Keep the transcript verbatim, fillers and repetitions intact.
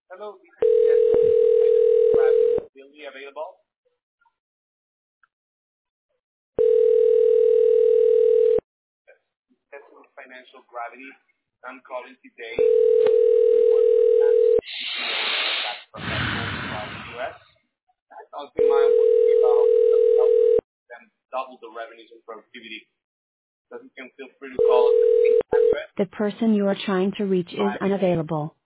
Hello, this is Jesse from Financial Gravity. Will be available? Jesse from Financial Gravity. I'm calling today to work with an tax professional from the U S. That's also in mind what we about help them double the revenues and productivity. So you can feel free to call us at eight hundred The person you are trying to reach is five unavailable.